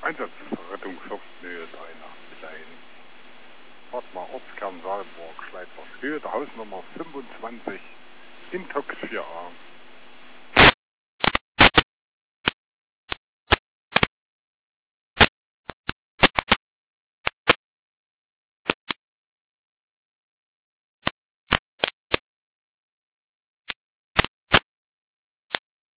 Einsatzrettungshof Nähe 83 ein. Partner Ortskern Saalburg, Schleifershöhe, der Hausnummer 25, Intox 4a.